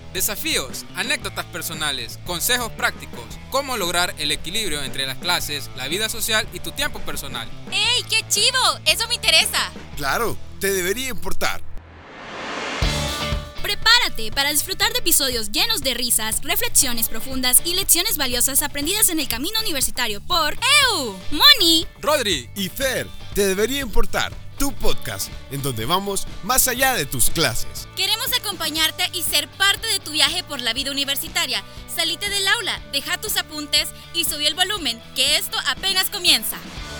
Desafíos, anécdotas personales, consejos prácticos, cómo lograr el equilibrio entre las clases, la vida social y tu tiempo personal. ¡Ey, qué chivo! Eso me interesa. Claro, te debería importar. Prepárate para disfrutar de episodios llenos de risas, reflexiones profundas y lecciones valiosas aprendidas en el camino universitario por EU, Moni, Rodri y Fer, te debería importar. Tu podcast, en donde vamos más allá de tus clases. Queremos acompañarte y ser parte de tu viaje por la vida universitaria. Salite del aula, deja tus apuntes y subí el volumen, que esto apenas comienza.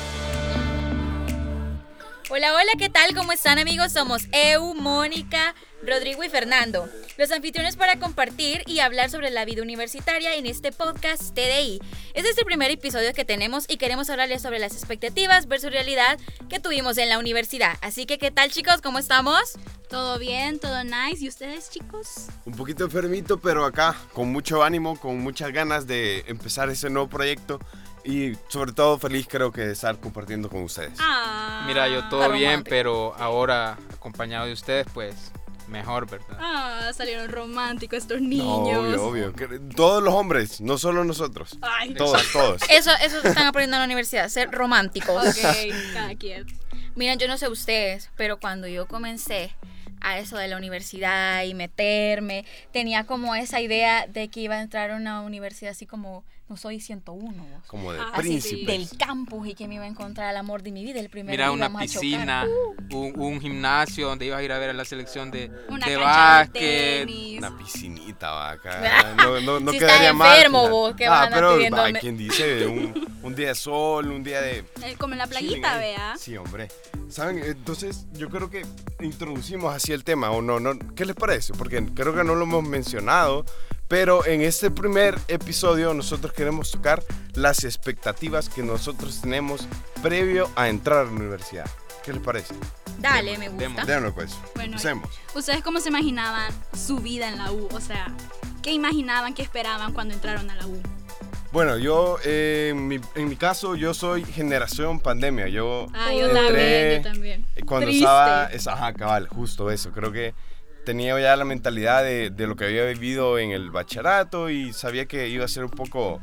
Hola, hola, ¿qué tal? ¿Cómo están, amigos? Somos Eu, Mónica, Rodrigo y Fernando, los anfitriones para compartir y hablar sobre la vida universitaria en este podcast TDI. Este es el primer episodio que tenemos y queremos hablarles sobre las expectativas versus realidad que tuvimos en la universidad. Así que, ¿qué tal, chicos? ¿Cómo estamos? todo bien, todo nice. ¿Y ustedes, chicos? Un poquito enfermito, pero acá, con mucho ánimo, con muchas ganas de empezar ese nuevo proyecto. Y sobre todo feliz creo que de estar compartiendo con ustedes. Mira, yo todo bien, romántico. pero ahora acompañado de ustedes, pues mejor, ¿verdad? Salieron románticos estos niños. No, obvio. Todos los hombres, no solo nosotros. Ay, Todos. Eso están aprendiendo en la universidad, ser románticos. ok, cada quien. Miren, yo no sé ustedes, pero cuando yo comencé a eso de la universidad y meterme, tenía como esa idea de que iba a entrar a una universidad así como, no soy 101, Como de así príncipes. del campus, y que me iba a encontrar el amor de mi vida el primer Mira, día. una íbamos a chocar. piscina, un gimnasio donde ibas a ir a ver a la selección de Una de cancha de básquet. tenis. Una piscinita va acá. No Si quedaría estás mal. enfermo, vos, ¿qué van a andar pero pidiendo? hay quien dice un día de sol, un día de Como en la chilling playita, ahí. vea. Sí, hombre. ¿Saben? Entonces, yo creo que introducimos así el tema, ¿o no? ¿Qué les parece? Porque creo que no lo hemos mencionado, pero en este primer episodio nosotros queremos tocar las expectativas que nosotros tenemos previo a entrar a la universidad. ¿Qué les parece? Dale, me gusta. Demos. Déjenlo pues. Bueno, Empecemos. ¿Ustedes cómo se imaginaban su vida en la U? O sea, ¿qué imaginaban, qué esperaban cuando entraron a la U? Bueno, yo, en mi caso, yo soy generación pandemia. Yo Yo entré también. cuando Triste. ajá, cabal, justo eso. Creo que tenía ya la mentalidad de lo que había vivido en el bachillerato y sabía que iba a ser un poco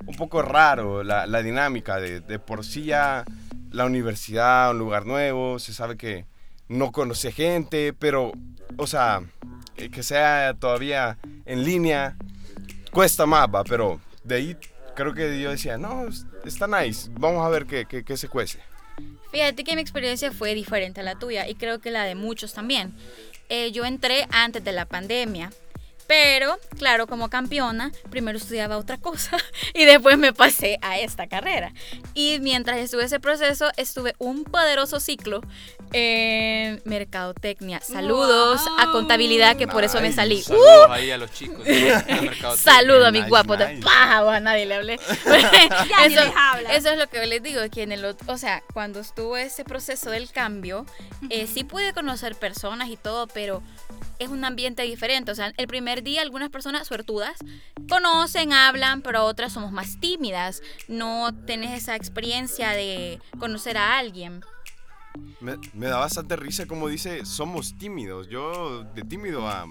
raro la dinámica de por sí ya la universidad, un lugar nuevo, se sabe que no conoce gente, pero, o sea, que sea todavía en línea cuesta más, va, pero de ahí creo que yo decía, no, está nice, vamos a ver qué se cuece. Fíjate que mi experiencia fue diferente a la tuya y creo que la de muchos también. Yo entré antes de la pandemia, pero claro, como campeona, primero estudiaba otra cosa y después me pasé a esta carrera. Y mientras estuve ese proceso, estuve un poderoso ciclo en mercadotecnia. Saludos a contabilidad, que por eso me Nice. salí. Saludos ahí a los chicos de mercado. Saludo a mis Nice, guapos de nice. paja, a nadie le hablé. Ya ni les habla. Eso es lo que les digo, que o sea, cuando estuvo ese proceso del cambio, sí pude conocer personas y todo, pero es un ambiente diferente. O sea, el primer día algunas personas suertudas conocen, hablan, pero otras somos más tímidas. No tenés esa experiencia de conocer a alguien. Me da bastante risa como dice, somos tímidos. Yo de tímido a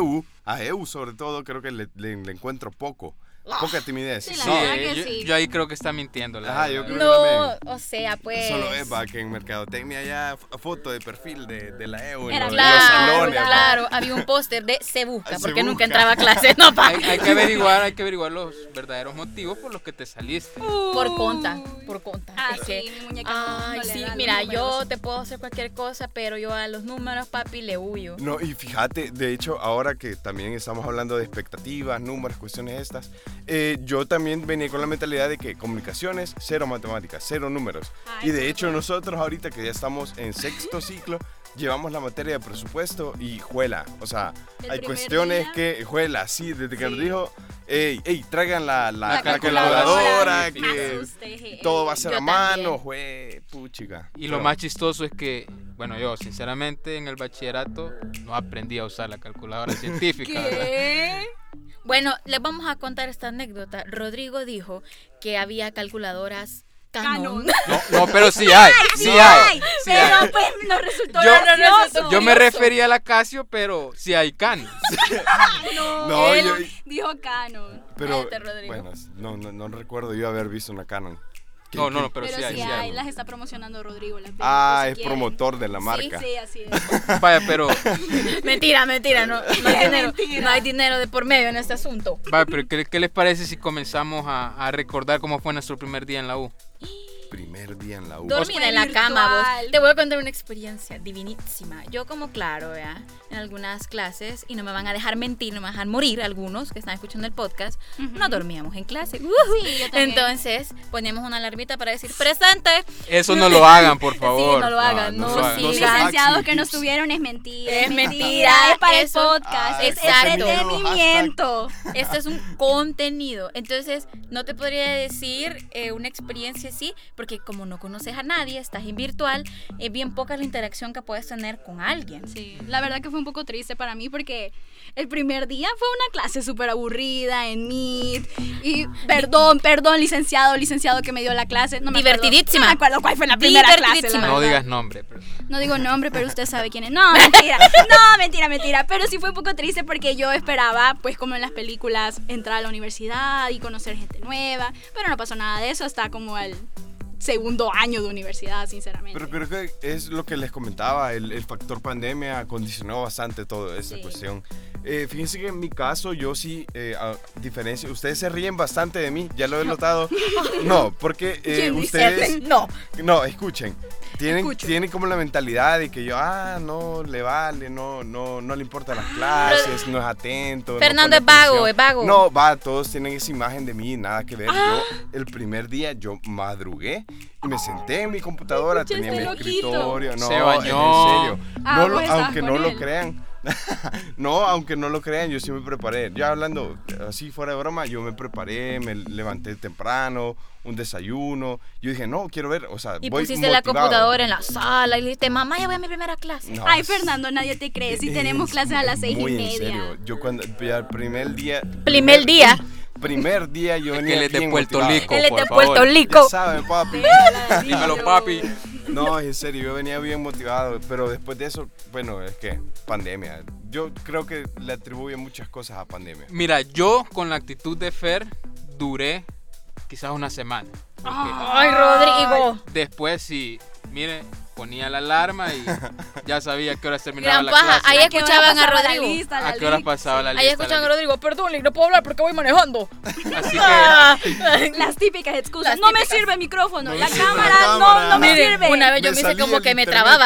EU sobre todo, creo que le encuentro poca timidez. Sí, la Sí, verdad que sí. yo ahí creo que está mintiendo. Ajá, yo creo que No, también. o sea, pues... Solo es va, que en mercadotecnia ya foto de perfil de la EU en Era los Claro, salones. va. claro, había un póster de Se Busca, Se porque nunca Busca. entraba a clase, no, pa. Hay que averiguar los verdaderos motivos por los que te saliste. Por conta. Ah, Es sí, que, mi muñeca ay, no le sí, da los mira, números. yo te puedo hacer cualquier cosa, pero yo a los números, papi, le huyo. No, y fíjate, de hecho, ahora que también estamos hablando de expectativas, números, cuestiones estas, yo también venía con la mentalidad de que comunicaciones, cero matemáticas, cero números. Ay, Y de qué hecho bueno. nosotros ahorita que ya estamos en sexto ciclo, llevamos la materia de presupuesto y juela. O sea, El hay primer cuestiones día. que juela, sí, desde que Sí. nos dijo, ey, traigan la calculadora. calculadora, Sí, que Asuste, todo va a ser Yo a mano, también. puchica. Y lo Pero- más chistoso es que, bueno, yo sinceramente en el bachillerato no aprendí a usar la calculadora científica. ¿verdad? ¿Qué? Bueno, les vamos a contar esta anécdota. Rodrigo dijo que había calculadoras Canon. No, pero sí hay. Pero pues nos resultó Yo- gracioso. Yo me refería a la Casio, pero sí hay Canon. No, Él yo- dijo Canon. Pero, Cállate, Rodrigo. bueno, no recuerdo yo haber visto una Canon. No, pero sí hay. sí hay, las está promocionando Rodrigo. Las vende, Ah, por si es quieren. promotor de la marca. Sí, así es. Vaya, pero Mentira, no hay dinero. No hay dinero de por medio en este asunto. ¿qué les parece si comenzamos a recordar cómo fue nuestro primer día en la U? Primer día en la U. Dormida en la cama, vos. Te voy a contar una experiencia divinísima. Yo como claro, ¿verdad? En algunas clases, y no me van a dejar mentir, no me van a dejar morir algunos que están escuchando el podcast, no dormíamos en clase. Sí, yo también. Entonces, poníamos una alarmita para decir, presente. Eso no lo hagan, por favor. Sí, no lo hagan, No, no, no lo hagan. sigan. No sean Licenciados Maxi que nos Tips. tuvieron es mentira. Es Es para el eso. podcast. Es exacto. entretenimiento. Esto es un contenido. Entonces, no te podría decir una experiencia así, porque como no conoces a nadie, estás en virtual, es bien poca la interacción que puedes tener con alguien. Sí, la verdad que fue un poco triste para mí porque el primer día fue una clase súper aburrida en Meet y perdón, licenciado que me dio la clase. No me acuerdo- Divertidísima. No me acuerdo cuál fue la primera clase. la Divertidísima. No verdad. digas nombre. Pero... No digo nombre, pero usted sabe quién es. No, mentira. Pero sí fue un poco triste porque yo esperaba, pues como en las películas, entrar a la universidad y conocer gente nueva. Pero no pasó nada de eso hasta como el segundo año de universidad, sinceramente. Pero creo que es lo que les comentaba, el factor pandemia condicionó bastante toda esta Sí. cuestión. Fíjense que en mi caso, yo sí, a diferencia, ustedes se ríen bastante de mí, ya lo he notado. No, porque ¿Quién dice? ustedes... No. Escuchen. Escucho. Tienen como la mentalidad de que yo, no le vale, no le importan las clases, no es atento. Fernando no pone es vago, atención. es vago. No, todos tienen esa imagen de mí, nada que ver. Yo, el primer día, yo madrugué y me senté en mi computadora, Escucha tenía mi este loquito. escritorio. No, Se bañó. en serio. Ah, No, vos estabas aunque con no lo él. crean. No, aunque no lo crean, yo sí me preparé. Ya hablando así fuera de broma, yo me preparé, me levanté temprano, un desayuno. Yo dije, no, quiero ver, o sea, Y voy pusiste la motivado. computadora en la sala y le dijiste, mamá, ya voy a mi primera clase. No, Ay, Fernando, nadie te cree. Si tenemos es clases a las 6:30. muy en serio. Yo cuando ya el primer día yo venía Él es de bien Puerto motivado. Rico. Él es por de favor. Puerto Ya Rico. saben, papi. Dímelo, papi. No, en serio, yo venía bien motivado, pero después de eso, bueno, es que pandemia. Yo creo que le atribuye muchas cosas a pandemia. Mira, yo con la actitud de Fer duré quizás una semana. Porque Ay, Rodrigo. después sí, mire, ponía la alarma y ya sabía a qué hora terminaba Gran la paja, clase. ahí ¿A qué hora escuchaban a pasaba la Rodrigo. lista, ¿A qué hora pasaba la lista? Ahí escuchan a Rodrigo, perdón, Lick, no puedo hablar porque voy manejando. Así que Las típicas excusas. Las no me típicas. sirve el micrófono. No la me sirve la cámara cámara. no me Miren, sirve. una vez yo Me me hice salía como el que me internet. trababa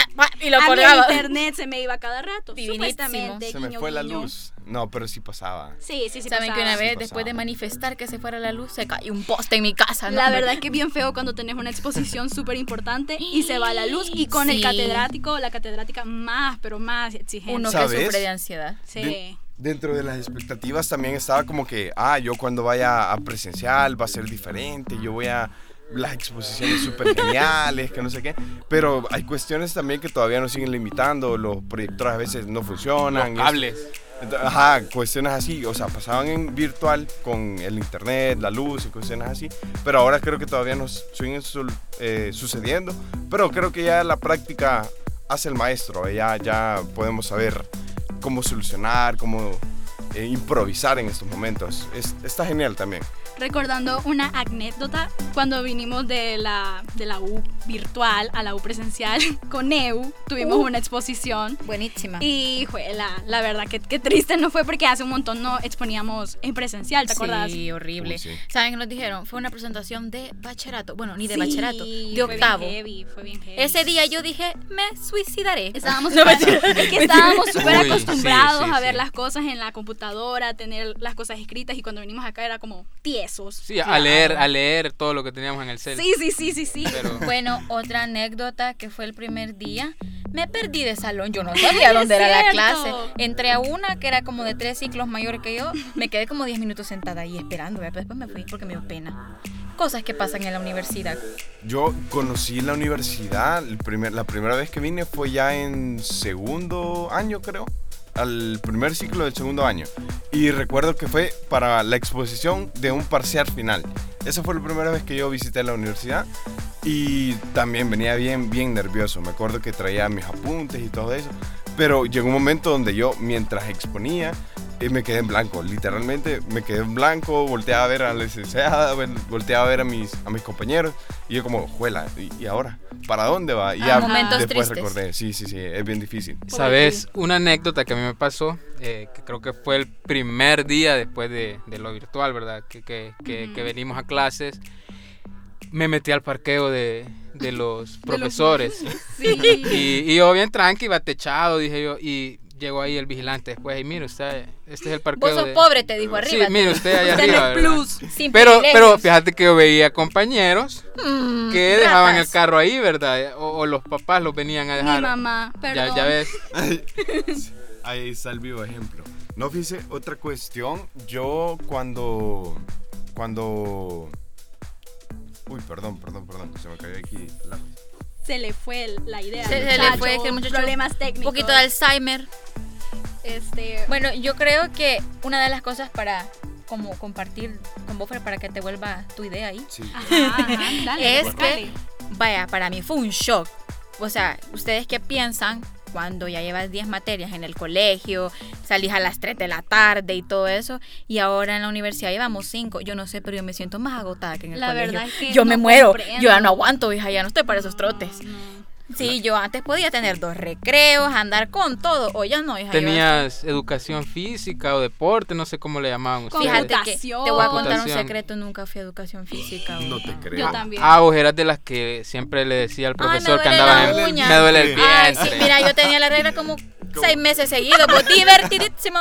y lo A mí el colgaba. internet se me iba cada rato. Divinísimo. Supuestamente. Se me guiño, fue la guiño. luz. No, pero sí pasaba. Sí. Saben que una pasaba. vez, Sí después de pasaba. manifestar que se fuera la luz, se cayó un poste en mi casa. ¿no? La verdad es que es bien feo cuando tenés una exposición súper importante y se va la luz y con el Sí. catedrático, la catedrática más, pero más exigente. Uno que ¿Sabes? sufre de ansiedad. Sí. Dentro de las expectativas también estaba como que, yo cuando vaya a presencial va a ser diferente, yo voy a las exposiciones súper geniales, que no sé qué, pero hay cuestiones también que todavía nos siguen limitando, los proyectores a veces no funcionan. los cables. Ajá, cuestiones así, o sea, pasaban en virtual con el internet, la luz y cuestiones así, pero ahora creo que todavía nos siguen sucediendo, pero creo que ya la práctica hace el maestro, ya podemos saber cómo solucionar, cómo improvisar en estos momentos. Está genial también. Recordando una anécdota, cuando vinimos de la U virtual a la U presencial con EU, tuvimos una exposición. Buenísima. Y la verdad que triste no fue porque hace un montón no exponíamos en presencial, ¿te acordás? Sí, horrible. Uy, sí. ¿Saben qué nos dijeron? Fue una presentación de bachillerato. Bueno, ni de Sí, bachillerato, de fue octavo. Fue bien heavy. Ese día yo dije, me suicidaré. Estábamos No, mentira. es que estábamos súper Uy, acostumbrados sí, a ver sí. las cosas en la computadora, tener las cosas escritas y cuando venimos acá era como tiesos. Sí, a leer todo lo que teníamos en el cel. Sí. Pero Bueno, otra anécdota que fue el primer día. Me perdí de salón, yo no sabía dónde era la cierto. clase. Entré a una que era como de 3 ciclos mayor que yo. Me quedé como 10 minutos sentada ahí esperando. ¿verdad? Después me fui porque me dio pena. Cosas que pasan en la universidad. Yo conocí la universidad, la primera vez que vine fue ya en segundo año, creo. Al primer ciclo del segundo año. Y recuerdo que fue para la exposición de un parcial final. esa fue la primera vez que yo visité la universidad y también venía bien nervioso. Me acuerdo que traía mis apuntes y todo eso, pero llegó un momento donde yo, mientras exponía, me quedé en blanco, literalmente me quedé en blanco, volteaba a ver a la licenciada, volteaba a ver a mis compañeros y yo como, juela, ¿y ahora? ¿Para dónde va? Y ya momentos después tristes. recordé, sí, es bien difícil. ¿Sabes? Una anécdota que a mí me pasó, que creo que fue el primer día después de lo virtual, ¿verdad? Que venimos a clases, me metí al parqueo de los profesores. Sí. Y yo bien tranqui, iba techado, dije yo, y llegó ahí el vigilante después, y mire usted, este es el parqueo. Vos sos pobre, te dijo Sí, arriba. mire usted allá Tenés arriba, ¿verdad? plus. Sin Pero privilegios. fíjate que yo veía compañeros que dejaban el ratas. carro ahí, ¿verdad? O los papás los venían a dejar. Mi mamá, perdón. Ya ves. Ahí está el vivo ejemplo. No, fíjese, otra cuestión, yo cuando... Uy, perdón, se me cayó aquí la... Se le fue la idea. Se al le fue que el muchacho- problemas Un técnicos. poquito de Alzheimer. Bueno, Bueno, yo creo que una de las cosas para como compartir con vos para que te vuelva tu idea ahí Sí. dale, es que, vaya, para mí fue un shock. O sea, ¿ustedes qué piensan cuando ya llevas 10 materias en el colegio, salís a las 3 de la tarde y todo eso, y ahora en la universidad llevamos 5? Yo no sé, pero yo me siento más agotada que en el La colegio. verdad es que yo no me muero, comprendo. yo ya no aguanto, hija, ya no estoy para esos trotes. No. Sí, yo antes podía tener 2 recreos, andar con todo, o ya no, hija. yo Tenías educación física o deporte, no sé cómo le llamaban ustedes. Fíjate que Computación. te voy a contar un Computación. secreto, nunca fui a educación física. No te creo. Yo también. Vos eras de las que siempre le decía al Ay, profesor me que duele andaba la en uña. me duele el Ay, vientre. sí, mira, yo tenía la regla como 6 meses seguidos, pues divertidísimo.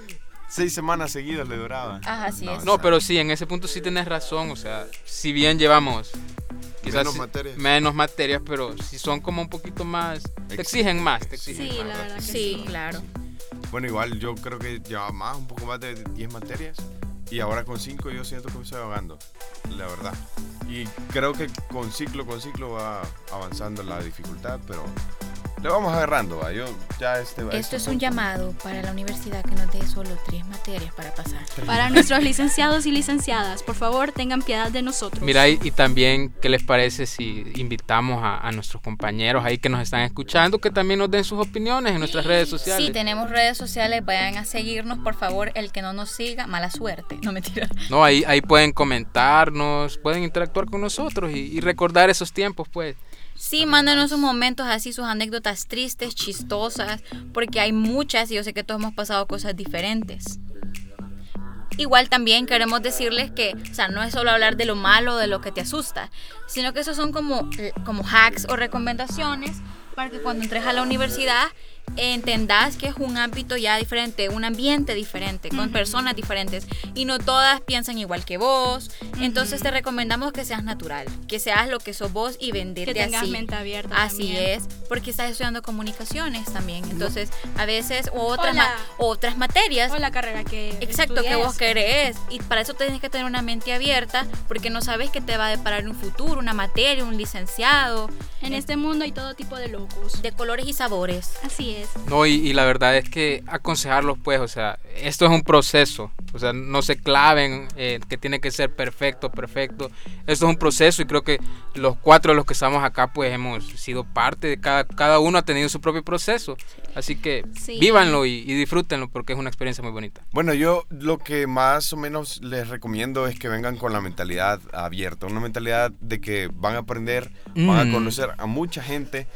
6 semanas seguidas le duraba. Ajá, así es. No, pero sí, en ese punto sí tenés razón, o sea, si bien llevamos quizás menos materias, pero si son como un poquito más, te exigen más, te exigen Sí, más. la verdad que Sí, claro. Bueno, igual yo creo que llevaba un poco más de 10 materias y ahora con 5 yo siento que me estoy ahogando, la verdad. Y creo que con ciclo va avanzando la dificultad, pero le vamos agarrando, ¿va? Yo ya Esto es un llamado para la universidad que nos dé solo 3 materias para pasar. Para nuestros licenciados y licenciadas, por favor, tengan piedad de nosotros. Mira, y también, ¿qué les parece si invitamos a nuestros compañeros ahí que nos están escuchando, que también nos den sus opiniones en nuestras redes sociales? Sí, tenemos redes sociales, vayan a seguirnos, por favor. El que no nos siga, mala suerte. No, mentira. No, ahí pueden comentarnos, pueden interactuar con nosotros y recordar esos tiempos, pues. Sí, mándanos sus momentos así, sus anécdotas tristes, chistosas, porque hay muchas y yo sé que todos hemos pasado cosas diferentes. Igual también queremos decirles que, o sea, no es solo hablar de lo malo, de lo que te asusta, sino que esos son como hacks o recomendaciones para que cuando entres a la universidad entendás que es un ámbito ya diferente, un ambiente diferente, con personas diferentes y no todas piensan igual que vos. Entonces te recomendamos que seas natural, que seas lo que sos vos y venderte Que tengas así. mente abierta Así también. es, porque estás estudiando comunicaciones también. Entonces, a veces otras Hola. otras materias. O la carrera que Exacto, que estudies. vos querés. Y para eso tienes que tener una mente abierta, porque no sabes qué te va a deparar un futuro, una materia, un licenciado, En este mundo hay todo tipo de locos. de colores y sabores. Así es. No, y la verdad es que aconsejarlos, pues, o sea, esto es un proceso, o sea, no se claven que tiene que ser perfecto. Esto es un proceso y creo que los 4 de los que estamos acá, pues, hemos sido parte de cada uno ha tenido su propio proceso, así que Sí. vívanlo y disfrútenlo porque es una experiencia muy bonita. Bueno, yo lo que más o menos les recomiendo es que vengan con la mentalidad abierta, una mentalidad de que van a aprender, van a conocer a mucha gente.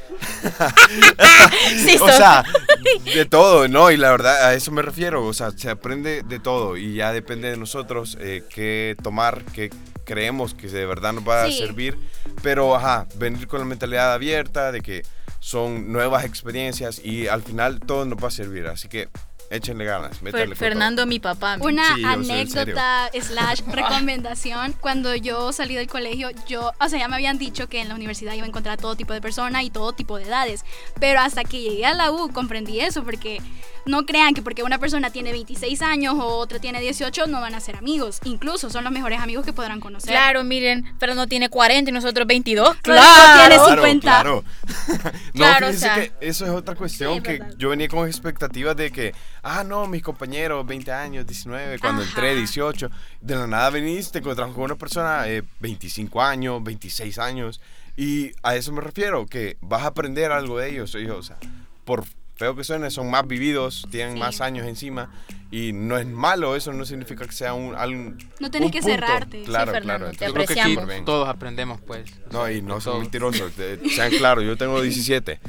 Sí, O sea, de todo, ¿no? Y la verdad, a eso me refiero, o sea, se aprende de todo y ya depende de nosotros qué tomar, qué creemos que de verdad nos va a Sí. servir, pero venir con la mentalidad abierta de que son nuevas experiencias y al final todo nos va a servir, así que échenle ganas, métanle con Fernando, mi papá. Una Sí, yo sé, en serio. anécdota / recomendación. Cuando yo salí del colegio, ya me habían dicho que en la universidad iba a encontrar todo tipo de personas y todo tipo de edades. Pero hasta que llegué a la U comprendí eso, porque no crean que porque una persona tiene 26 años o otra tiene 18 no van a ser amigos. Incluso son los mejores amigos que podrán conocer. Claro, miren, Fernando tiene 40 y nosotros 22. Claro, tiene Claro, 50. claro. No, Claro, fíjense o sea, que eso es otra cuestión sí, que verdad. yo venía con expectativas de que no, mis compañeros, 20 años, 19, cuando entré, 18, de la nada venís, te encontrás con una persona, 25 años, 26 años, y a eso me refiero, que vas a aprender algo de ellos, o sea, por feo que suene, son más vividos, tienen más años encima, y no es malo, eso no significa que sea no tenés un que punto. cerrarte. Claro, Sí, Fernando, claro. te Yo creo que aquí apreciamos. todos aprendemos, pues. o No, sea, y no de son todo. mentirosos, sean claros, yo tengo 17.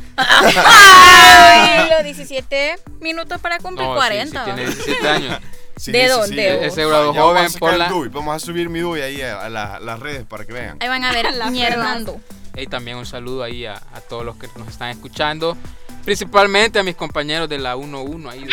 Ay, los 17 minutos para cumplir No, 40. sí, tiene 17 años. Sí, ¿De sí, dónde? sí. Ese grado Ya vamos joven, a sacar el ponla. DUI, vamos a subir mi DUI ahí a las redes para que vean. Ahí van a ver La mi prueba. Hernando. Y también un saludo ahí a todos los que nos están escuchando. Principalmente a mis compañeros de la 1-1 ahí.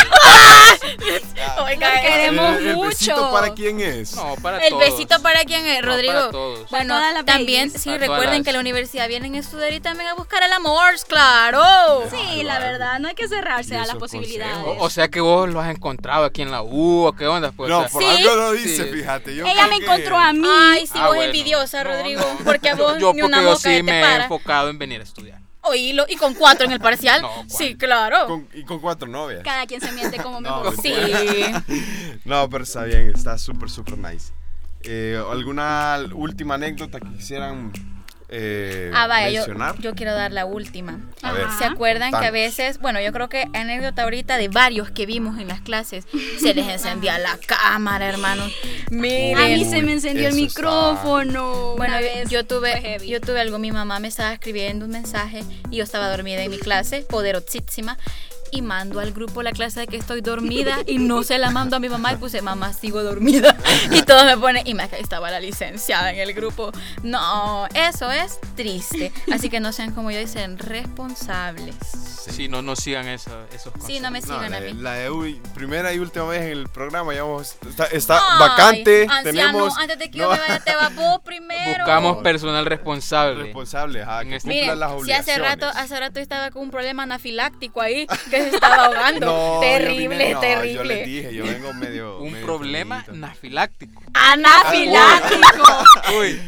Oiga, Los queremos ¿El mucho. besito para quién es? No, para el todos. besito para quién es, No, Rodrigo. para todos. Bueno, Para todas las también, babies. sí, Para todas recuerden las- que la universidad vienen a estudiar y también a buscar el amor, claro. Sí, la verdad, no hay que cerrarse Y a las esos posibilidades. consejos. O sea que vos lo has encontrado aquí en la U, ¿o qué onda? Pues, No, o sea, por Sí. algo lo dice, Sí. fíjate. Yo Ella creo me que- encontró a mí. Ay, sí, Ah, vos bueno. envidiosa, No, Rodrigo, no. porque a vos yo ni una porque yo moca sí te me he para. enfocado en venir a estudiar. Oílo, y con 4 en el parcial. No, sí, ¿cuál? claro. Y con 4 novias. Cada quien se miente como No, mejor. Sí. No, pero está bien, está súper, súper nice. ¿Alguna última anécdota que quisieran Vaya, mencionar? yo quiero dar la última. A ver. ¿Se acuerdan que a Contanos. veces, bueno, yo creo que anécdota ahorita de varios que vimos en las clases, se les encendía la cámara, hermanos? Miren. A mí se me encendió el Eso micrófono. Bueno, una vez. yo Fue heavy. tuve algo, mi mamá me estaba escribiendo un mensaje y yo estaba dormida en mi clase, poderosísima, y mando al grupo la clase de que estoy dormida y no se la mando a mi mamá y puse, mamá, sigo dormida. Y todos me ponen, y acá estaba la licenciada en el grupo. No, eso es triste. Así que no sean como yo, dicen responsables. Sí, no sigan esos consejos. Sí, no me No, sigan a mí. la primera y última vez en el programa, ya vamos, está Ay, vacante. anciano, Tenemos antes de que yo me vaya, te va vos primero. Buscamos personal responsable. responsables, que En este- cumplan Miren, las si obligaciones. hace rato estaba con un problema anafiláctico ahí, que se estaba ahogando. No, Terrible, yo terrible. Yo les dije, yo vengo medio. Un medio problema enfermito. anafiláctico. Anafilático. Uy.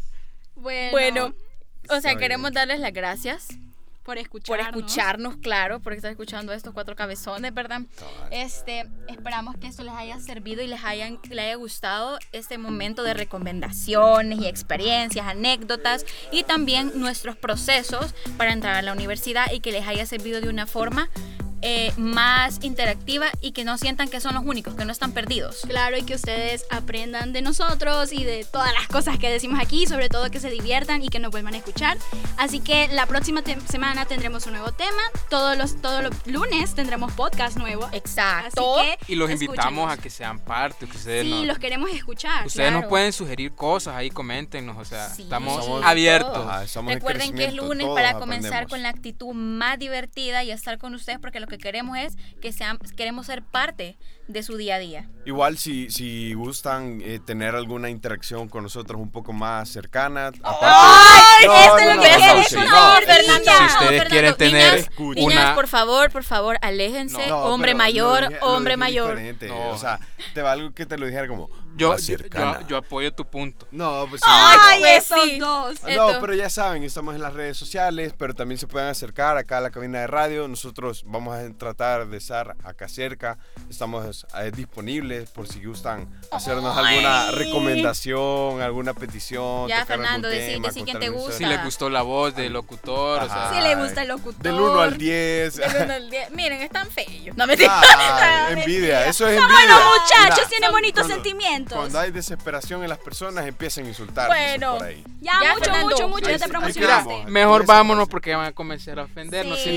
Bueno, o sea, Está queremos bien. darles las gracias por por escucharnos, claro, porque están escuchando a estos 4 cabezones, ¿verdad? Esperamos que esto les haya servido y les haya gustado este momento de recomendaciones y experiencias, anécdotas y también nuestros procesos para entrar a la universidad y que les haya servido de una forma más interactiva y que no sientan que son los únicos, que no están perdidos. Claro, y que ustedes aprendan de nosotros y de todas las cosas que decimos aquí, sobre todo que se diviertan y que nos vuelvan a escuchar. Así que la próxima semana tendremos un nuevo tema. Todos los lunes tendremos podcast nuevo. Exacto. Así que Y los invitamos escúchenos. a que sean parte, que ustedes, Sí, los queremos escuchar. ustedes claro. nos pueden sugerir cosas ahí, coméntenos, o sea, Sí. estamos Somos- abiertos. Ajá, estamos en Recuerden que es crecimiento, lunes todos para comenzar aprendemos. con la actitud más divertida y estar con ustedes porque lo que queremos es que queremos ser parte de su día a día. Igual si gustan tener alguna interacción con nosotros un poco más cercana. ¡Ay! No, Esto es no, lo que no, quiere no, escuchar, no, Fernanda. Si ustedes quieren tener escucha. niñas, una... por favor, aléjense. No, hombre pero mayor, lo dije hombre mayor. diferente. No. O sea, te va algo que te lo dijera como Yo, más cercana. yo apoyo tu punto. No, pues sí. ¡Ay, Pues esos sí. dos! No, Esto. pero ya saben, estamos en las redes sociales, pero también se pueden acercar acá a la cabina de radio. Nosotros vamos a tratar de estar acá cerca. Estamos disponibles por si gustan hacernos alguna recomendación, alguna petición. Ya, tocar Fernando, algún decí tema, quién contar te una gusta. Si historia. les gustó la voz del locutor, o sea, Ajá. Si le gusta el locutor. Del 1 al 10. Del 1 al 10. Miren, están feos. No me digas. Envidia, eso es Son envidia. buenos muchachos, Mira, tienen bonitos cuando- sentimientos. Cuando hay desesperación en las personas, empiezan a insultar. Bueno. por ahí. Ya, Ya, mucho, Fernando. mucho, mucho, Ahí ya te sí, ahí promocionaste. quedamos. mejor Con esa vámonos frase. porque van a comenzar a ofendernos. Sí. si no-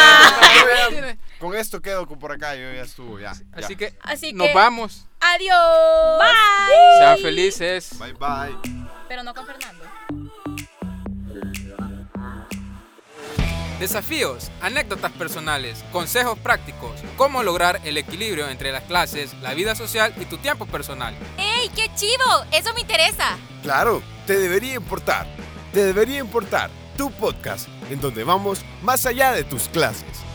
Con esto quedo por acá, yo ya estuvo, ya. Así que Así nos que- vamos. Adiós. Bye. Sean felices. Bye bye. Pero no con Fernando. Desafíos, anécdotas personales, consejos prácticos, cómo lograr el equilibrio entre las clases, la vida social y tu tiempo personal. ¡Ey, qué chivo! Eso me interesa. Claro, te debería importar. Te debería importar tu podcast, en donde vamos más allá de tus clases.